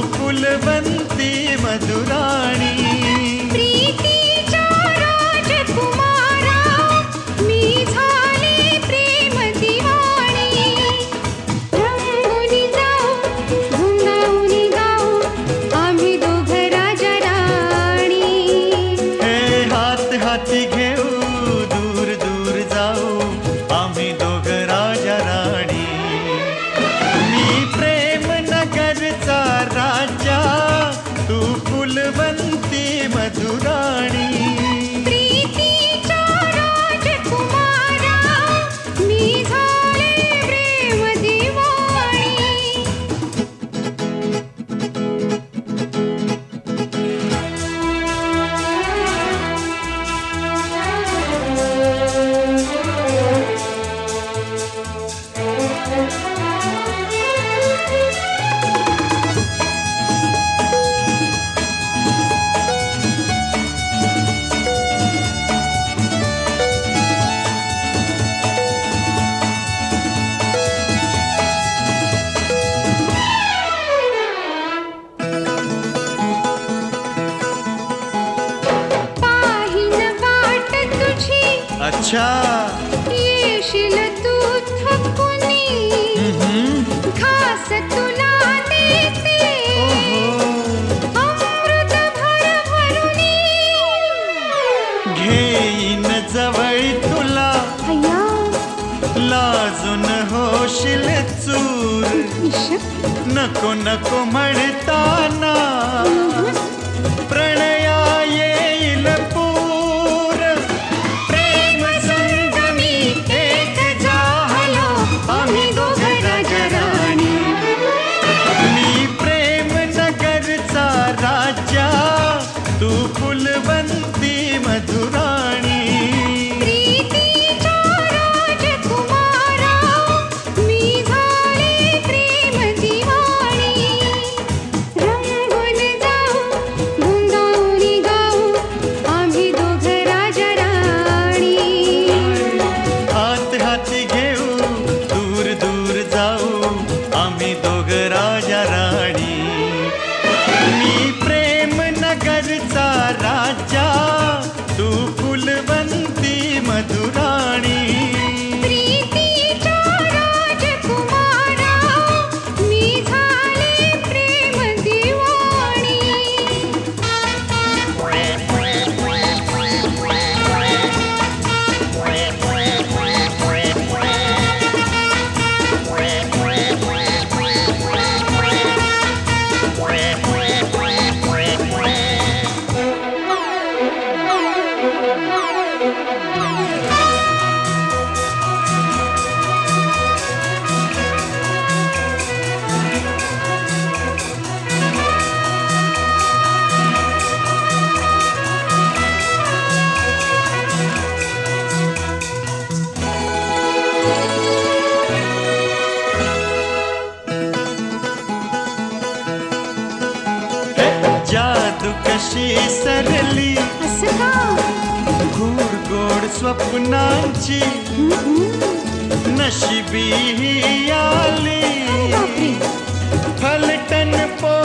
फुलवंती मधुराणी. प्रीतीच्या राजकुमारा मी झाले प्रेम दिवाणी. रंगुनी जाऊ धुंदाऊनी गाऊ आम्ही दोघं राजा राणी. हे हात हाती घेऊ दूर दूर जाऊ आम्ही दोघं राजा राणी. मी प्रेम नगरचा राजा तू फुलवंती मधुराणी. प्रीतीच्या राजकुमारा मी झाले प्रेम दिवाणी. पाहिन वाट तुझी अच्छा. येशील तू थकुनी. खास तुला देते अमृत भरभरुनी. घेईन जवळ तुला अय्या लाजून होशील चूर. नको नको म्हणताना प्रणया येईल पूर. प्रेम संगमी एक झालो आम्ही दोघं राजा राणी. मी प्रेम नगरचा राजा तू फुलवंती मधुराणी. प्रीतीच्या राजकुमारा मी झाले प्रेम दिवाणी. रंगून जाऊ धुंदाऊनी गाऊ आम्ही दोघं राजा राणी. हात हाती घेऊ दूर दूर जाऊ आम्ही दोघं राजा राणी. मी प्रेम नगरचा राजा तू फुलवंती मधुराणी. प्रीतीच्या राजकुमारा मी झाले प्रेम दिवाणी. जादू कशी सरली असं का? घोर गोड स्वप्नांची नशिबी ही आली. बापरे. फलटण